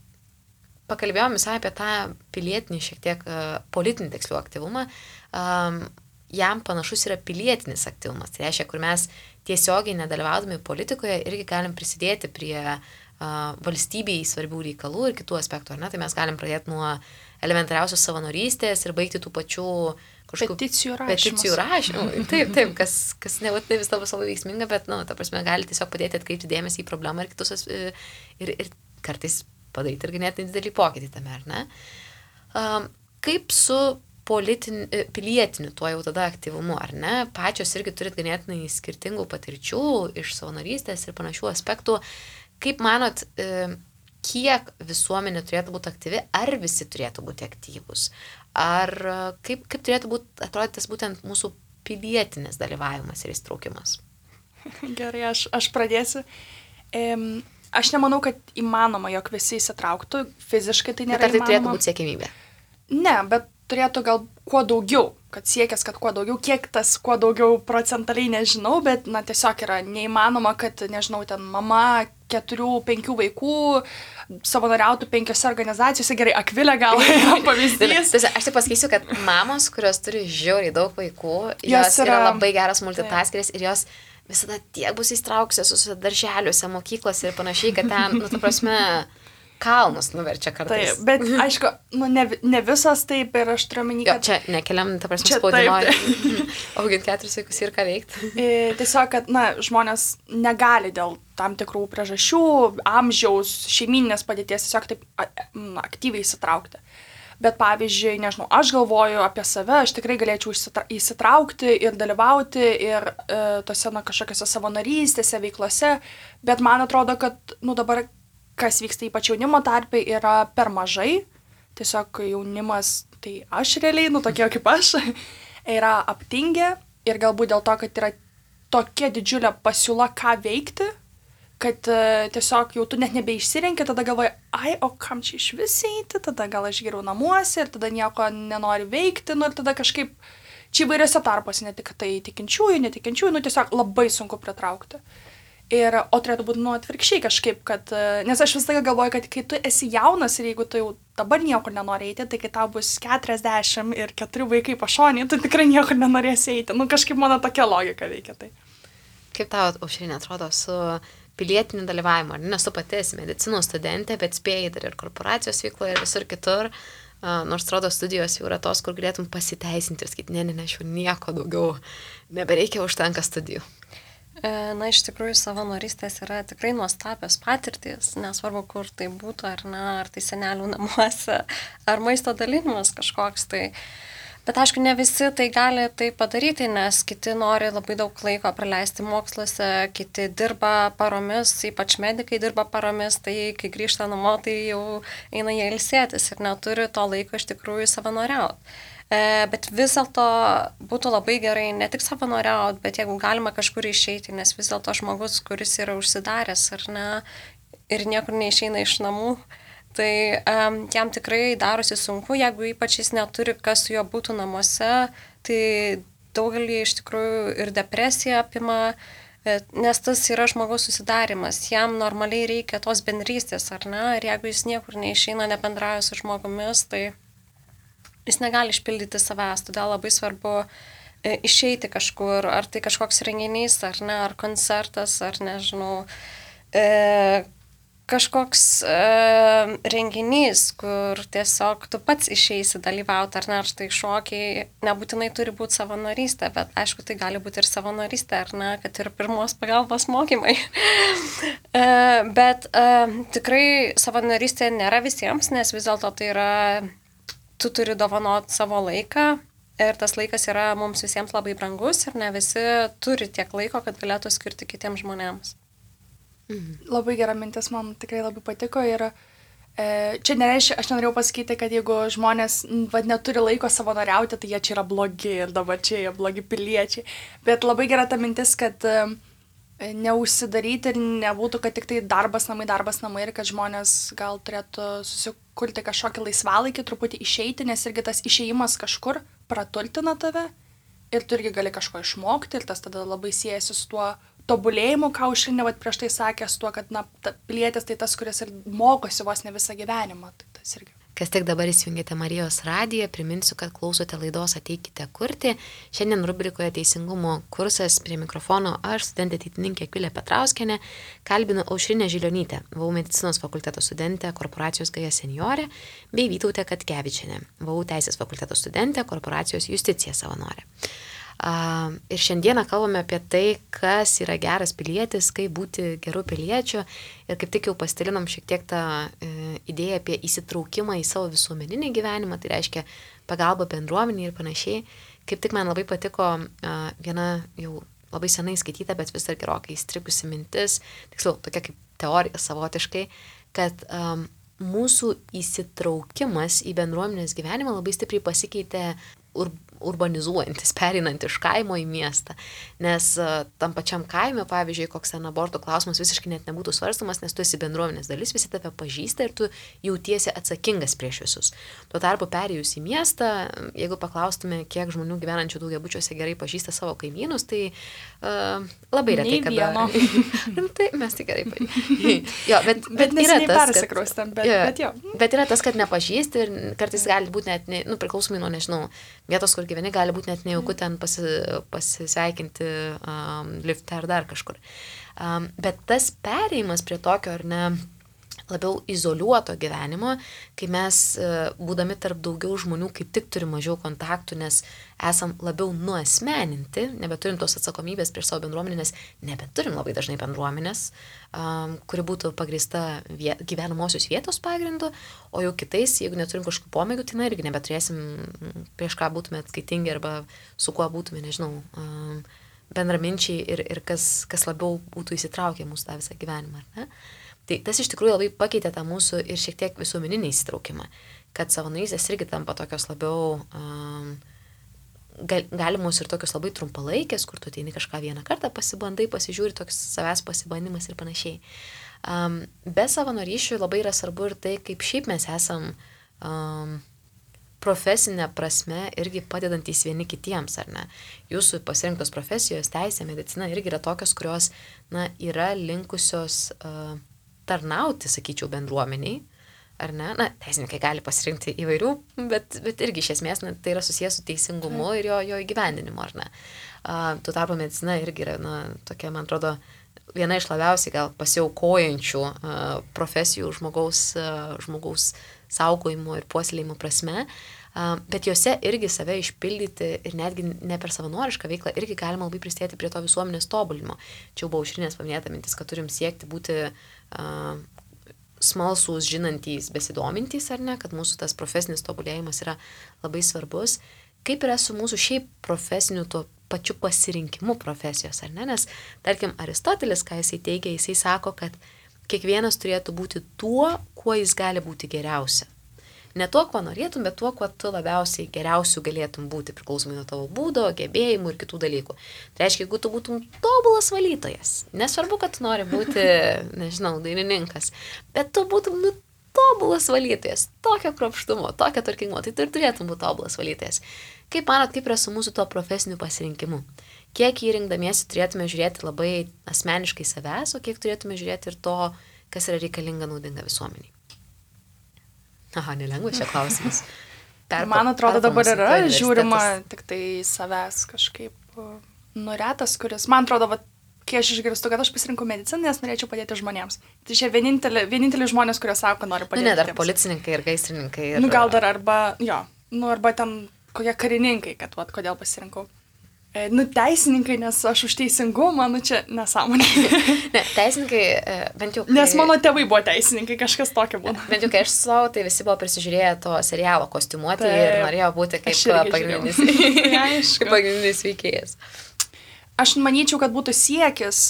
Pakalbėjom visai apie tą pilietinį, šiek tiek uh, politinį tikslių aktyvumą. Um, jam panašus yra pilietinis aktyvumas. Tai reiškia, kur mes tiesiogiai nedalyvaudami politikoje irgi galim prisidėti prie uh, valstybei svarbių reikalų ir kitų aspektų. Ar ne? Tai mes galim pradėti nuo elementariausios savanorystės ir baigti tų pačių kažkokių peticijų rašymus. Peticijų rašymų. Taip, taip, kas, kas nebūtinai vis labai labai veiksminga, bet, nu, ta prasme, gali tiesiog padėti atkreipti dėmesį į problemą ir kitus ir, ir kartais padaryti ir ganėtinai didelį pokytį tame, ar ne? Um, kaip su politin, pilietiniu tuo jau tada aktyvumu, ar ne? Pačios irgi turit ganėtinai skirtingų patirčių iš savanorystės ir panašių aspektų. Kaip manot, kiek visuomenė turėtų būti aktyvi, ar visi turėtų būti aktyvūs? Ar kaip, kaip turėtų būti atrodytis būtent mūsų pilietinis dalyvavimas ir įstraukimas? Gerai, aš, aš pradėsiu. Um, Aš nemanau, kad įmanoma, jog visi įsitrauktų, fiziškai tai nėra įmanoma. Bet ar tai įmanoma. Turėtų būti siekimybė? Ne, bet turėtų gal kuo daugiau, kad siekęs, kad kuo daugiau, kiek tas kuo daugiau procentaliai nežinau, bet na, tiesiog yra neįmanoma, kad, nežinau, ten mama keturių, penkių vaikų savanoriautų penkiose organizacijose, gerai, Akvilė gal pavyzdys. Aš tik pasakysiu, kad mamos, kurios turi žiauriai daug vaikų, jos, jos yra, yra labai geras multitaskeris ir jos visada tiek bus įstraukusios su darželiuose, mokyklose ir panašiai, kad ten, nu, ta prasme, kalnus nuverčia kartais. Taip, bet aišku, nu, ne, ne visos taip ir aš turiu omeny, kad... Jo, čia nekeliam, ta prasme, spaudimo. Auginti keturis vaikus ir ką veikti. Tiesiog, kad, na, žmonės negali dėl tam tikrų priežasčių, amžiaus, šeimyninės padėties tiesiog taip na, aktyviai įsitraukti. Bet pavyzdžiui, nežinau, aš galvoju apie save, aš tikrai galėčiau įsitraukti ir dalyvauti ir e, tose na, kažkokiose savanorystėse, veiklose, bet man atrodo, kad nu, dabar, kas vyksta ypač jaunimo tarpe, yra per mažai. Tiesiog jaunimas, tai aš realiai, nu tokie kaip aš, yra aptingę ir galbūt dėl to, kad yra tokia didžiulė pasiūla, ką veikti, kad uh, tiesiog jau tu net nebeišsirenki, tada galvoji, ai, o kam čia iš vis eiti, tada gal aš geriau namuose ir tada nieko nenori veikti, nu ir tada kažkaip čia įvairiose tarpose, ne tik tai tikinčiųjų, netikinčiųjų, nu tiesiog labai sunku pritraukti. Ir, o turėtų būti nu atvirkščiai kažkaip, kad, nes aš vis laiką galvoju, kad kai tu esi jaunas ir jeigu tu jau dabar niekur nenori eiti, tai kai tau bus keturiasdešimt ir keturi vaikai pašonį, tu tikrai niekur nenorėsi eiti. Nu kažkaip mano tokia logika veikia tai. Kaip tau, Aušrinė, atrodo su pilietiniu dalyvavimu, nes tu pati esi medicinos studentė, bet spėjai dar ir korporacijos veikloje ir visur kitur, uh, nors atrodo studijos jau yra tos, kur galėtum pasiteisinti ir sakyti, ne, ne, ne, aš jau nieko daugiau nebereikia, užtenka studijų. Na, iš tikrųjų, savanorystės yra tikrai nuostabios patirtys, nesvarbu, kur tai būtų, ar ne, ar tai senelių namuose, ar maisto dalinimas kažkoks tai. Bet aišku, ne visi tai gali tai padaryti, nes kiti nori labai daug laiko praleisti moksluose, kiti dirba paromis, ypač medikai dirba paromis, tai kai grįžta namo, tai jau eina jie ilsėtis ir neturi to laiko iš tikrųjų savanoriauti. Bet vis dėlto būtų labai gerai ne tik savanoriauti, bet jeigu galima kažkur išeiti, nes vis dėlto žmogus, kuris yra užsidaręs ar ne, ir niekur neišeina iš namų, tai um, jam tikrai darosi sunku, jeigu ypač jis neturi, kas su juo būtų namuose, tai daugelį iš tikrųjų ir depresija apima, nes tas yra žmogaus susidarimas, jam normaliai reikia tos bendrystės, ar ne, ir jeigu jis niekur neišeina, nebendrauja su žmogumis, tai jis negali išpildyti savęs, todėl labai svarbu e, išeiti kažkur, ar tai kažkoks renginys, ar ne, ar koncertas, ar nežinau, e, kažkoks e, renginys, kur tiesiog tu pats išeisi dalyvauti, ar ne, ar tai šokiai, nebūtinai turi būti savanorystė, bet aišku, tai gali būti ir savanorystė, ar ne, kad ir pirmos pagalbos mokymai. e, bet e, tikrai savanorystė nėra visiems, nes vis dėlto tai yra tu turi dovanoti savo laiką ir tas laikas yra mums visiems labai brangus ir ne visi turi tiek laiko, kad galėtų skirti kitiems žmonėms. Mhm. Labai gera mintis, man tikrai labai patiko ir e, čia nereiškia, aš nenorėjau pasakyti, kad jeigu žmonės va, neturi laiko savanoriauti, tai jie čia yra blogi ir dabar čia jie blogi piliečiai. Bet labai gera ta mintis, kad e, neužsidaryti ir nebūtų, kad tik tai darbas namai, darbas namai ir kad žmonės gal turėtų susikurti kažkokį laisvalaikį, truputį išeiti, nes irgi tas išėjimas kažkur praturtina tave ir tu irgi gali kažko išmokti ir tas tada labai siejasi su tuo tobulėjimu, ką Aušrinė vat prieš tai sakė, su tuo, kad na, ta, pilietis tai tas, kuris ir mokosi vos ne visą gyvenimą. Tai tas irgi. Kas tik dabar įsijungėte Marijos radiją, priminsiu, kad klausote laidos Ateikite kurti. Šiandien rubrikoje Teisingumo kursas prie mikrofono aš, studentė ateitininkė Akvilė Petrauskienė, kalbinu Aušrinę Žilionytę, V U medicinos fakulteto studentę, korporacijos Gaja seniorė, bei Vytautę Katkevičienę, V U teisės fakulteto studentę, korporacijos Justicija savanorė. Uh, ir šiandieną kalbame apie tai, kas yra geras pilietis, kaip būti geru piliečiu ir kaip tik jau pasidalinom šiek tiek tą uh, idėją apie įsitraukimą į savo visuomeninį gyvenimą, tai reiškia pagalbą bendruomenį ir panašiai. Kaip tik man labai patiko uh, viena jau labai senai skaityta, bet vis dar gerokai įstrigusi mintis, tiksliau, tokia kaip teorija savotiškai, kad um, mūsų įsitraukimas į bendruomenės gyvenimą labai stipriai pasikeitė ur, urbanizuojantis, pereinant iš kaimo į miestą. Nes uh, tam pačiam kaime, pavyzdžiui, koks ten aborto klausimas visiškai net nebūtų svarstamas, nes tu esi bendruomenės dalis, visi tave pažįsta ir tu jautiesi atsakingas prieš visus. Tuo tarpu perėjus į miestą, jeigu paklaustume, kiek žmonių gyvenančių daugiabučiuose gerai pažįsta savo kaimynus, tai uh, labai retai kada. Tai mes tai gerai pažįstame. Jo, bet, bet, bet yra tas, kad, bet, jo, bet, jo. bet yra tas, kad nepažįsti ir kartais gali būti net, ne, nu, priklausomai nuo, nežinau, vietos, kur gyveni, gali būti net nejauku ten pasi, pasisveikinti um, lifte ar dar kažkur. Um, bet tas perėjimas prie tokio, ar ne, labiau izoliuoto gyvenimo, kai mes, būdami tarp daugiau žmonių, kaip tik turim mažiau kontaktų, nes esam labiau nuasmeninti, nebeturim tos atsakomybės prieš savo bendruomenę, nes nebeturim labai dažnai bendruomenės, um, kuri būtų pagrįsta viet, gyvenamosios vietos pagrindu, o jau kitais, jeigu neturim kažkokių pomėgių, tai na, irgi nebeturėsim, prieš ką būtume atskaitingi arba su kuo būtume, nežinau, um, bendraminčiai ir, ir kas, kas labiau būtų įsitraukę mūsų tą visą gyvenimą, ar ne? Tai tas iš tikrųjų labai pakeitė tą mūsų ir šiek tiek visuomeninį įsitraukimą, kad savanorystės irgi tampa tokios labiau um, gal, galimos ir tokios labai trumpalaikės, kur tu ateini kažką vieną kartą, pasibandai, pasižiūri, toks savęs pasibandymas ir panašiai. Um, be savanorysčių labai yra svarbu ir tai, kaip šiaip mes esam um, profesinė prasme irgi padedantys vieni kitiems, ar ne? Jūsų pasirinktos profesijos, teisė, medicina irgi yra tokios, kurios, na, yra linkusios uh, tarnauti, sakyčiau, bendruomeniai, ar ne? Na, teisininkai gali pasirinkti įvairių, bet, bet irgi iš esmės, na, tai yra susijęs su teisingumu ir jo, jo įgyvendinimu, ar ne? Uh, tuo tarpu medicina irgi yra, na, tokia, man atrodo, viena iš labiausiai gal pasiaukojančių uh, profesijų žmogaus, uh, žmogaus saugojimo ir puoselėjimo prasme, uh, bet juose irgi save išpildyti ir netgi ne per savanorišką veiklą irgi galima labai pristėti prie to visuomenės tobulinimo. Čia buvo Aušrinės paminėta mintis, kad turim siekti būti uh, smalsūs, žinantys, besidomintys, ar ne, kad mūsų tas profesinis tobulėjimas yra labai svarbus. Kaip yra su mūsų šiaip profesiniu tuo pačiu pasirinkimu profesijos, ar ne? Nes, tarkim, Aristotelis, ką jisai teigia, jisai sako, kad kiekvienas turėtų būti tuo, kuo jis gali būti geriausia. Ne tuo, kuo norėtum, bet tuo, kuo tu labiausiai geriausių galėtum būti, priklausomai nuo tavo būdo, gebėjimų ir kitų dalykų. Tai reiškia, jeigu tu būtum tobulas valytojas, nesvarbu, kad tu nori būti, nežinau, dainininkas, bet tu būtum nu, tobulas valytojas, tokio kruopštumo, tokio tvarkingumo, tai tu ir turėtum būti tobulas valytojas. Kaip manot, kaip yra su mūsų tuo profesiniu pasirinkimu? Kiek jį rinkdamiesi turėtume žiūrėti labai asmeniškai savęs, o kiek turėtume žiūrėti ir to, kas yra reikalinga, naudinga visuomeniai? Aha, nelengva šia klausimas. Perpa, Man atrodo, dabar yra žiūrima tik tai savęs kažkaip nuretas, kuris, man atrodo, va, kai aš išgirstu, kad aš pasirinkau mediciną, nes norėčiau padėti žmonėms. Tai čia vienintelė, vienintelė žmonės, kurie sako, kad nori padėti. Nu, ne, dar tiems. policininkai ir gaisrininkai. Ir... Nu, gal dar arba, jo, nu, arba ten kokie karininkai, kad, va, kodėl pasirinkau. E, nu, teisininkai, nes aš už teisingumą, nu, čia nesąmonė. Ne, teisininkai, bent jau... Kai... Nes mano tėvai buvo teisininkai, kažkas tokio buvo. Bent jau, kai aš suvau, tai visi buvo prisižiūrėję to serialo kostiumuoti ir norėjo būti kaip pagrindinis, kaip pagrindinis veikėjas. Aš manyčiau, kad būtų siekis,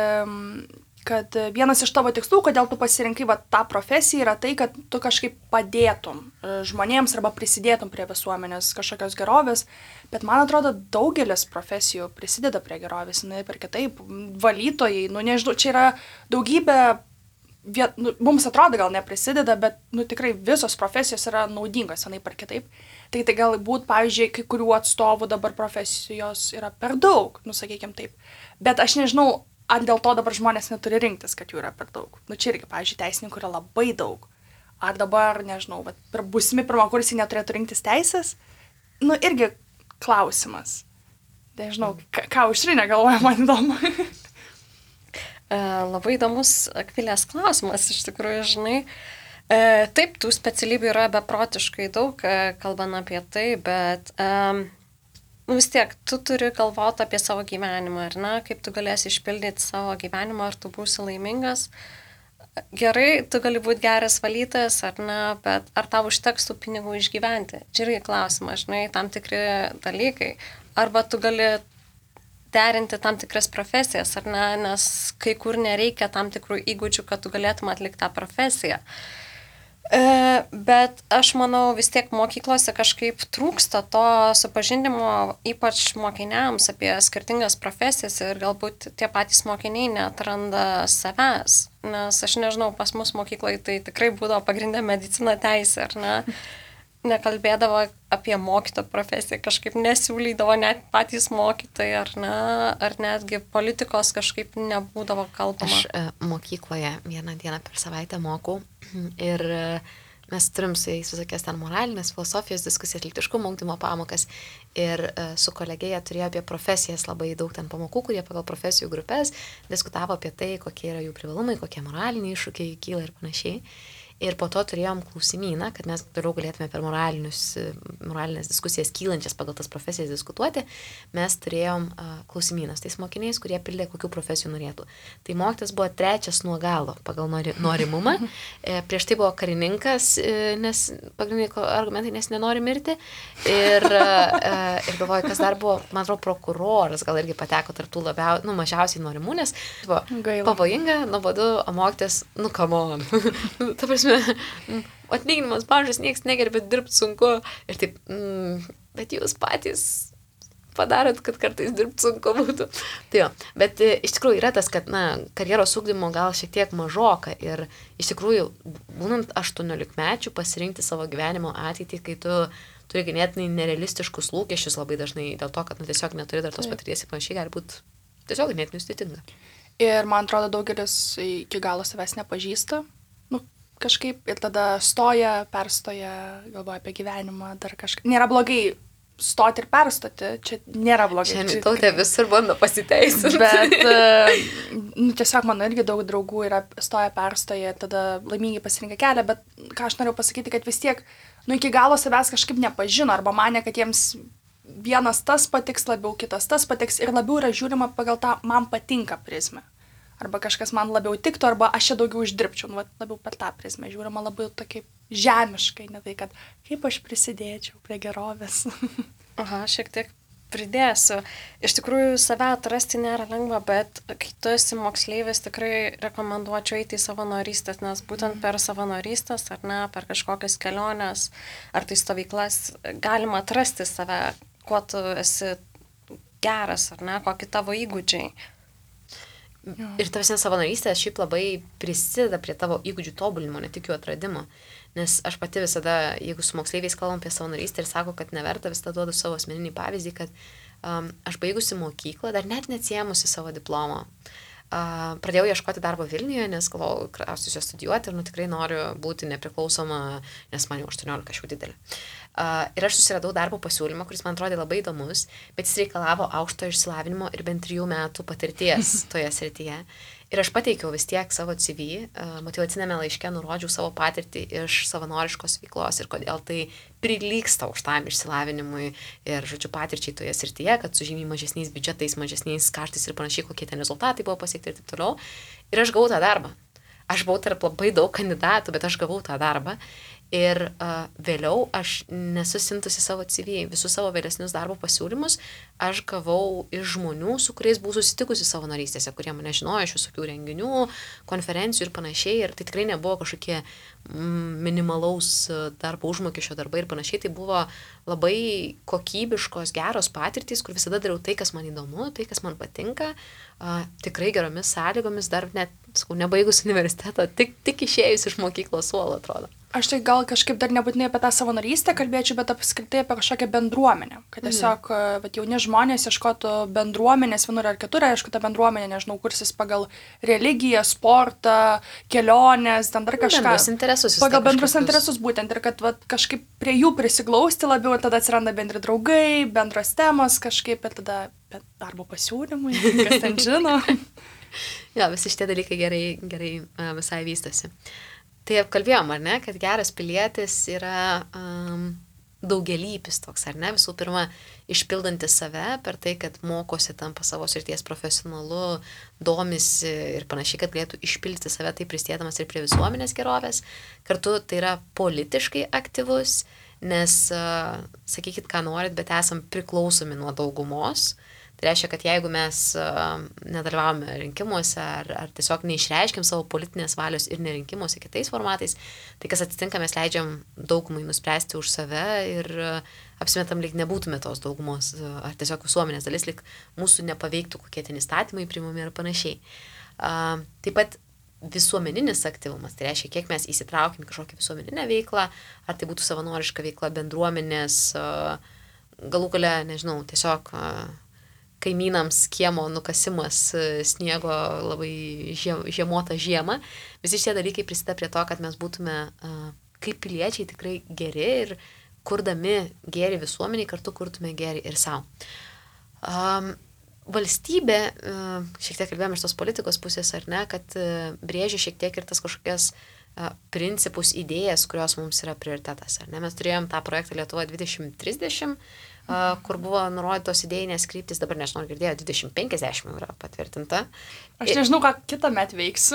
kad vienas iš tavo tikslų, kodėl tu pasirinkai va, tą profesiją, yra tai, kad tu kažkaip padėtum žmonėms arba prisidėtum prie visuomenės kažkokios gerovės, bet man atrodo, daugelis profesijų prisideda prie gerovės, ne per kitaip, valytojai, nu nežinau, čia yra daugybė, viet, nu, mums atrodo gal neprisideda, bet nu, tikrai visos profesijos yra naudingos, vienai per kitaip. Tai tai galbūt, pavyzdžiui, kai kurių atstovų dabar profesijos yra per daug, nu sakykime taip, bet aš nežinau, ar dėl to dabar žmonės neturi rinktis, kad jų yra per daug. Nu čia irgi, pavyzdžiui, teisininkų yra labai daug. Ar dabar, nežinau, bet per būsimi pirmakursiai neturėtų rinktis teisės? Nu irgi klausimas. Nežinau, ką, ką Aušrinė galvoja, man įdomu. Labai įdomus, Akvilės klausimas, iš tikrųjų, žinai. Taip, tų specialybių yra beprotiškai daug, kalbant apie tai, bet... Um, Nu vis tiek, tu turi galvoti apie savo gyvenimą, ar ne, kaip tu galėsi išpildyti savo gyvenimą, ar tu būsi laimingas. Gerai, tu gali būti geras valytojas, ar ne, bet ar tau užteks tų pinigų išgyventi? Čia irgi klausimas, žinai, tam tikri dalykai. Arba tu gali derinti tam tikras profesijas, ar ne, nes kai kur nereikia tam tikrų įgūdžių, kad tu galėtum atlikti tą profesiją. E, bet aš manau, vis tiek mokyklose kažkaip trūksta to supažindimo, ypač mokiniams apie skirtingas profesijas ir galbūt tie patys mokiniai neatranda savęs. Nes aš nežinau, pas mus mokyklai tai tikrai būdavo pagrindė medicina teisė, ar ne? Nekalbėdavo apie mokytojo profesiją, kažkaip nesiūlydavo net patys mokytojai, ar ne, ar netgi politikos kažkaip nebūdavo kalbama. Aš e, mokykloje vieną dieną per savaitę mokau ir e, mes turim su jais visokias ten moralinės, filosofijos diskusijas, lytiškumo ugdymo pamokas ir e, su kolegėje turėjo apie profesijas labai daug ten pamokų, kurie pagal profesijų grupės diskutavo apie tai, kokie yra jų privalumai, kokie moraliniai iššūkiai kyla ir panašiai. Ir po to turėjom klausimyną, kad mes toliau galėtume per moralinės diskusijas kylančias pagal tas profesijas diskutuoti, mes turėjom uh, klausimyną su tais mokiniais, kurie pildė, kokių profesijų norėtų. Tai mokytas buvo trečias nuo galo pagal nori, norimumą, e, prieš tai buvo karininkas, e, nes pagrindiniai argumentai, nes nenori mirti, ir, e, ir galvoju, kas dar buvo, man atrodo, prokuroras, gal irgi pateko tarp tų labiau, nu, mažiausiai norimų, nes buvo Gaila. Pavojinga, nuobodu, o mokytas, nu, come on, ta prasme, atlyginimas mažas, nieks negerbė, dirbti sunku ir taip, mm, bet jūs patys padarot, kad kartais dirbti sunku būtų. Tai jo, bet iš tikrųjų yra tas, kad, na, karjeros ugdymo gal šiek tiek mažoka ir iš tikrųjų, būnant aštuoniolikmečių, pasirinkti savo gyvenimo ateitį, kai tu turi ganėtinai nerealistiškus lūkesčius labai dažnai dėl to, kad, nu, tiesiog neturi dar tos patirties ir panašiai, gali būti tiesiog ganėtinai sudėtinga. Ir man atrodo, daugelis iki galo savęs nepažįsta, nu, kažkaip, ir tada stoja, perstoja, galvoja apie gyvenimą, dar kažkaip. Nėra blogai stoti ir perstoti, čia nėra blogai. Šiandien tautė visur bando pasiteisinti. Bet, nu, tiesiog mano irgi daug draugų yra stoja, perstoja, tada laimingai pasirinka kelią, bet ką aš noriu pasakyti, kad vis tiek, nu, iki galo savęs kažkaip nepažino, arba mane, kad jiems vienas tas patiks labiau, kitas tas patiks ir labiau yra žiūrima pagal tą man patinka prizmę. Arba kažkas man labiau tiktų, arba aš čia daugiau uždirbčiau, nu, labiau per tą prizmę. Žiūrima labiau tokiai žemiškai, ne tai, kad kaip aš prisidėčiau prie gerovės. Aha, šiek tiek pridėsiu. Iš tikrųjų, save atrasti nėra lengva, bet kai tu esi moksleivis, tikrai rekomenduočiau eiti į savanorystės, nes būtent per savanorystės, ar ne, per kažkokias keliones, ar tai stovyklas, galima atrasti save, kuo tu esi geras, ar ne, kokie tavo įgūdžiai. Ir ta visą savanorystė šiaip labai prisideda prie tavo įgūdžių tobulinimo, ne tik jų atradimo. Nes aš pati visada, jeigu su moksleiviais kalbam apie savanorystę ir sako, kad neverta, visada duodu savo asmeninį pavyzdį, kad um, aš baigusi mokyklą, dar net neatsiėmusi savo diplomą. Uh, pradėjau ieškoti darbo Vilniuje, nes galvojau, kraustysiu studijuoti ir nu, tikrai noriu būti nepriklausoma, nes man jau aštuoniolika šių didelė. Uh, ir aš susiradau darbo pasiūlymą, kuris man atrodė labai įdomus, bet jis reikalavo aukšto išsilavinimo ir bent trijų metų patirties toje srityje. Ir aš pateikiau vis tiek savo C V, uh, motyvacinėme laiške nurodžiau savo patirtį iš savanoriškos veiklos ir kodėl tai prilygsta aukštam išsilavinimui ir, žodžiu, patirčiai toje srityje, kad su žymiai mažesniais biudžetais, mažesniais kaštais ir panašiai, kokie ten rezultatai buvo pasiekti ir taip toliau. Ir aš gavau tą darbą. Aš buvau tarp labai daug kandidatų, bet aš gavau tą darbą. Ir uh, vėliau aš nesusintusi savo C V, visus savo vėlesnius darbo pasiūlymus, aš gavau iš žmonių, su kuriais buvau susitikusi savanorystėse, kurie mane žinojo iš visokių renginių, konferencijų ir panašiai. Ir tai tikrai nebuvo kažkokie mm, minimalaus darbo užmokesčio darbai ir panašiai. Tai buvo labai kokybiškos, geros patirtys, kur visada dariau tai, kas man įdomu, tai, kas man patinka. Uh, tikrai geromis sąlygomis, dar net, sakau, nebaigus universiteto, tik, tik išėjus iš mokyklos suolo, atrodo. Aš tai gal kažkaip dar nebūtinai apie tą savanorystę kalbėčiau, bet apskritai apie kažkokią bendruomenę. Kad tiesiog mm. vat, jauni žmonės ieškotų bendruomenės vienur ar kitur, aišku, ta bendruomenė, nežinau, kursis pagal religiją, sportą, keliones, ten dar kažką. Bendrus interesus. Pagal bendrus interesus būtent ir kad vat, kažkaip prie jų prisiglausti labiau ir tada atsiranda bendri draugai, bendros temos kažkaip ir tada darbo pasiūlymai, kas ten žino. Jo, visi šitie dalykai gerai, gerai visai vystosi. Tai apkalbėjom, ar ne, kad geras pilietis yra um, daugelypis toks, ar ne, visų pirma, išpildantis save per tai, kad mokosi tampa savo srities profesionalu, domisi ir panašiai, kad galėtų išpildyti save, tai pristėdamas ir prie visuomenės gerovės. Kartu tai yra politiškai aktyvus, nes, uh, sakykit, ką norit, bet esam priklausomi nuo daugumos. Tai reiškia, kad jeigu mes uh, nedalyvavome rinkimuose ar, ar tiesiog neišreiškim savo politinės valios ir nerinkimuose kitais formatais, tai kas atsitinka, mes leidžiam daugumai nuspręsti už save ir uh, apsimetam, lyg nebūtume tos daugumos, uh, ar tiesiog visuomenės dalis, lyg mūsų nepaveiktų kokie ten įstatymai priimami ir panašiai. Uh, taip pat visuomeninis aktyvumas, tai reiškia, kiek mes įsitraukim kažkokią visuomeninę veiklą, ar tai būtų savanoriška veikla bendruomenės, uh, galų gale, nežinau, tiesiog uh, kaimynams kiemo nukasimas sniego labai žiem, žiemotą žiemą. Visi šie dalykai prisideda prie to, kad mes būtume uh, kaip piliečiai tikrai geri ir kurdami gėrį visuomeniai, kartu kurtume gėrį ir savo. Um, valstybė, uh, šiek tiek kalbėjome iš tos politikos pusės, ar ne, kad uh, brėžia šiek tiek ir tas kažkokias uh, principus, idėjas, kurios mums yra prioritetas. Ar ne? Mes turėjom tą projektą Lietuva dvidešimt trisdešimt, Uh, kur buvo nurodytos idėjinės kryptis, dabar nežinau, girdėjau, dvidešimt penkiasdešimt yra patvirtinta. Aš nežinau, ką kitą metą veiksiu.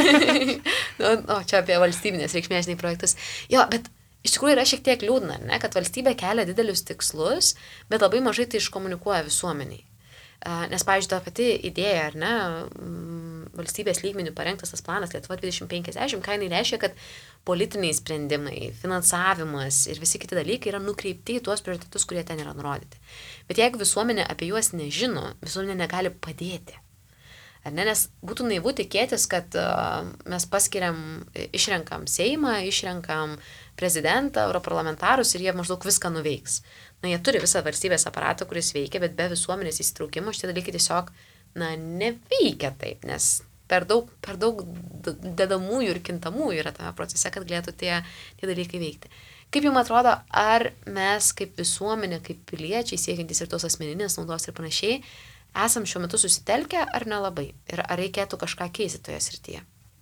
o, o čia apie valstybinės reikšmės projektus. Jo, bet iš tikrųjų yra šiek tiek liūdna, ne, kad valstybė kelia didelius tikslus, bet labai mažai tai iškomunikuoja visuomeniai. Uh, nes, pavyzdžiui, ta pati idėja, ar ne, valstybės lygmenių parengtas tas planas Lietuva dvidešimt penkiasdešimt, ką jinai reiškia, kad politiniai sprendimai, finansavimas ir visi kiti dalykai yra nukreipti į tuos prioritetus, kurie ten yra nurodyti. Bet jeigu visuomenė apie juos nežino, visuomenė negali padėti. Ar ne, nes būtų naivu tikėtis, kad uh, mes paskiriam, išrenkam Seimą, išrenkam prezidentą, europarlamentarus ir jie maždaug viską nuveiks. Na, jie turi visą valstybės aparatą, kuris veikia, bet be visuomenės įsitraukimo šitie dalykai tiesiog, na, neveikia taip, nes per daug, per daug dedamųjų ir kintamųjų yra tame procese, kad galėtų tie, tie dalykai veikti. Kaip jums atrodo, ar mes kaip visuomenė, kaip piliečiai, siekiantys ir tos asmeninės naudos ir panašiai, esam šiuo metu susitelkę ar nelabai? Ir ar reikėtų kažką keisti toje srityje?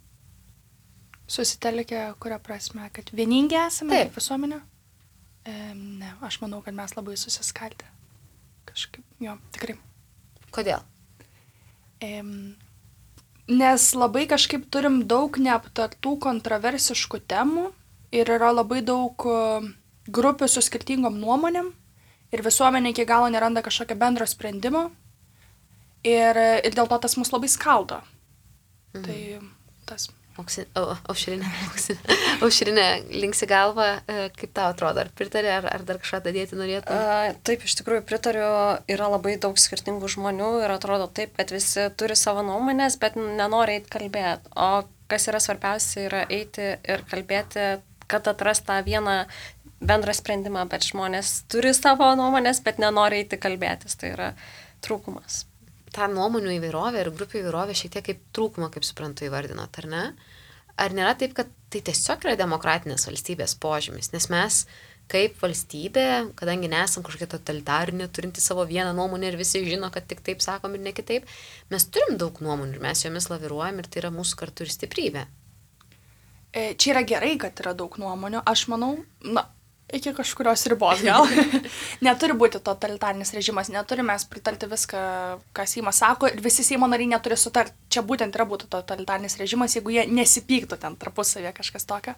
Susitelkę, kuria prasme, kad vieningi esame Taip. kaip visuomenė? E, ne, aš manau, kad mes labai susiskaldę. Kažkaip, jo, tikrai. Kodėl? E, nes labai kažkaip turim daug neaptartų kontroversiškų temų ir yra labai daug grupių su skirtingom nuomonėm ir visuomenė iki galo neranda kažkokio bendro sprendimo. Ir, ir dėl to tas mus labai skaldo. Mhm. Tai tas. Aušrinė, Aušrinė, linksi galvą, kaip tau atrodo, ar pritarė, ar, ar dar kažką dadėti norėtų? A, taip, iš tikrųjų pritariu, yra labai daug skirtingų žmonių ir atrodo taip, kad visi turi savo nuomonės, bet nenori eiti kalbėti. O kas yra svarbiausia, yra eiti ir kalbėti, kad atras tą vieną bendrą sprendimą, bet žmonės turi savo nuomonės, bet nenori eiti kalbėtis. Tai yra trūkumas. Ta nuomonių įvairovė ir grupių įvairovė šiek tiek kaip trūkumą, kaip suprantu, įvardinot, ar ne? Ar nėra taip, kad tai tiesiog yra demokratinės valstybės požymis? Nes mes kaip valstybė, kadangi nesam kažkokia totalitarinė, turinti savo vieną nuomonę ir visi žino, kad tik taip sakom ir ne kitaip, mes turim daug nuomonių ir mes jomis laviruojam ir tai yra mūsų kartu ir stiprybė. Čia yra gerai, kad yra daug nuomonių. Aš manau, na, iki kažkurios ribos gal. Neturi būti totalitarinis režimas, neturime pritarti viską, ką Seimas sako, ir visi Seimo nariai neturi sutarti. Čia būtent yra būtų totalitarinis režimas, jeigu jie nesipyktų ten tarpusavėje kažkas tokio.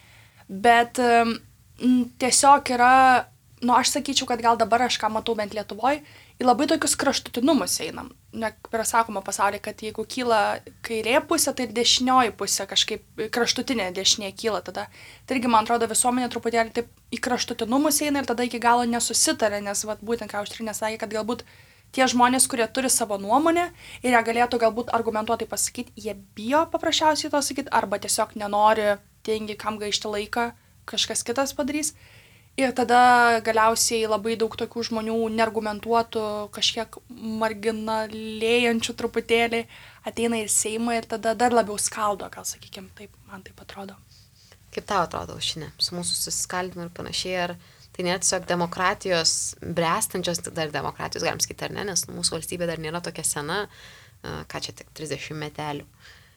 Bet m, tiesiog yra, nu aš sakyčiau, kad gal dabar aš ką matau bent Lietuvoje, į labai tokius kraštutinumus einam. Ne, yra sakoma pasaulyje, kad jeigu kyla kairė pusė, tai ir dešinioji pusė kažkaip kraštutinė dešinė kyla tada. Tai irgi, man atrodo, visuomenė truputėlį taip į kraštutinumus eina ir tada iki galo nesusitarė, nes vat, būtent ką Aušrinė sakė, kad galbūt tie žmonės, kurie turi savo nuomonę ir jie galėtų galbūt argumentuotai pasakyti, jie bijo paprasčiausiai to sakyti, arba tiesiog nenori, tingi, kam gaišti laiką, kažkas kitas padarys. Ir tada galiausiai labai daug tokių žmonių neargumentuotų, kažkiek marginalėjančių truputėlį ateina į Seimą ir tada dar labiau skaldo, gal sakykime, taip, man taip atrodo. Kaip tau atrodo, Aušrinė, su mūsų susiskaldimu ir panašiai, ar tai nėra tiesiog demokratijos, brestančios dar demokratijos, galim sakyti, ar ne, nes mūsų valstybė dar nėra tokia sena, ką čia tik trisdešimt metelių.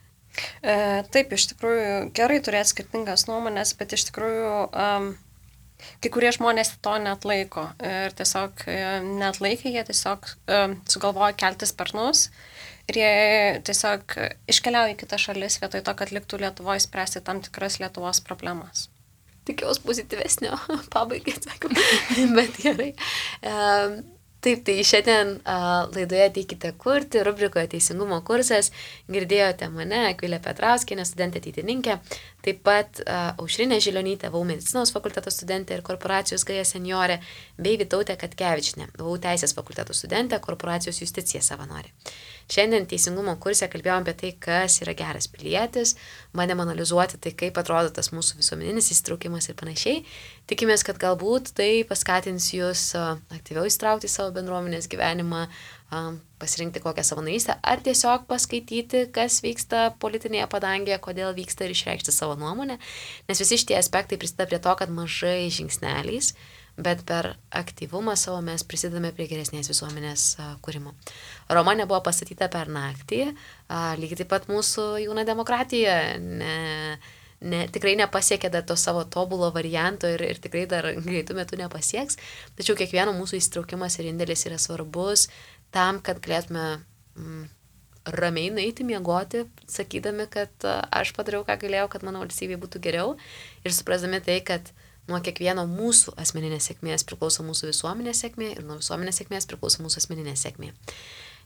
E, taip, iš tikrųjų gerai turėti skirtingas nuomonės, bet iš tikrųjų um, kai kurie žmonės to neatlaiko ir tiesiog neatlaikė, jie tiesiog um, sugalvoja kelti sparnus ir jie tiesiog iškeliauja į kitą šalis vietoj to, kad liktų Lietuvoje spręsti tam tikras Lietuvos problemas. Tikiaus pozityvesnio pabaigai, sakom, bet gerai. Um, Taip, tai šiandien uh, laidoje Ateikite kurti, rubrikoje Teisingumo kursas, girdėjote mane, Akvilė Petrauskienė, studentė ateitininkė, taip pat uh, Aušrinė Žilionytė, V A U medicinos fakulteto studentė ir korporacijos Gaja seniorė, bei Vytautė Katkevičienė, V A U teisės fakulteto studentė, korporacijos Justicija savanorė. Šiandien Teisingumo kurse kalbėjom apie tai, kas yra geras pilietis, bandėm analizuoti tai, kaip atrodo tas mūsų visuomeninis įsitraukimas ir panašiai. Tikimės, kad galbūt tai paskatins jūs aktyviau įstraukti į savo bendruomenės gyvenimą, pasirinkti kokią savanorystę, ar tiesiog paskaityti, kas vyksta politinėje padangėje, kodėl vyksta ir išreikšti savo nuomonę, nes visi šitie aspektai prisideda prie to, kad mažai žingsneliais, bet per aktyvumą savo mes prisidame prie geresnės visuomenės kūrimo. Roma nebuvo pastatyta per naktį, lygiai taip pat mūsų jauna demokratija ne, ne, tikrai nepasiekė dar to savo tobulo varianto ir, ir tikrai dar greitų metų nepasieks, tačiau kiekvieno mūsų įsitraukimas ir indėlis yra svarbus tam, kad galėtume mm, ramiai nueiti miegoti, sakydami, kad aš padariau, ką galėjau, kad mano valstybė būtų geriau ir suprasdami tai, kad nuo kiekvieno mūsų asmeninės sėkmės priklauso mūsų visuomenės sėkmė ir nuo visuomenės sėkmės priklauso mūsų asmeninės sėkmė.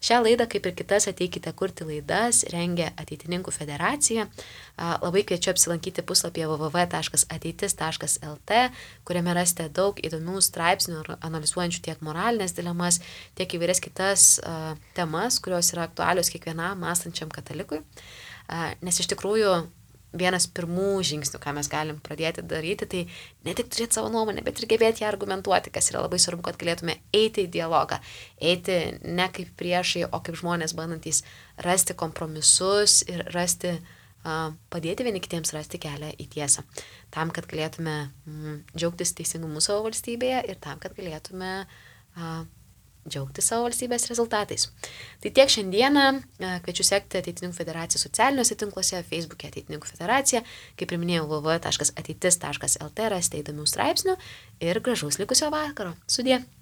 Šią laidą, kaip ir kitas Ateikite kurti laidas, rengia Ateitininkų federacija. Labai kviečiu apsilankyti puslapyje w w w taškas ateitis taškas l t, kuriame rasite daug įdomių straipsnių analizuojančių tiek moralinės dilemas, tiek įvairias kitas uh, temas, kurios yra aktualios kiekvienam mąstančiam katalikui. Uh, nes iš tikrųjų vienas pirmų žingsnių, ką mes galim pradėti daryti, tai ne tik turėti savo nuomonę, bet ir gebėti ją argumentuoti, kas yra labai svarbu, kad galėtume eiti į dialogą, eiti ne kaip priešai, o kaip žmonės bandantys rasti kompromisus ir rasti, uh, padėti vieni kitiems rasti kelią į tiesą. Tam, kad galėtume mm, džiaugtis teisingumu savo valstybėje ir tam, kad galėtume uh, džiaugti savo valstybės rezultatais. Tai tiek šiandieną, kviečiu sekti Ateitininkų federaciją socialiniuose tinkluose, Facebook'e Ateitininkų federacija, kaip ir minėjau, w w w taškas ateitis taškas l t rasite įdomių straipsnių ir gražaus likusio vakaro. Sudie.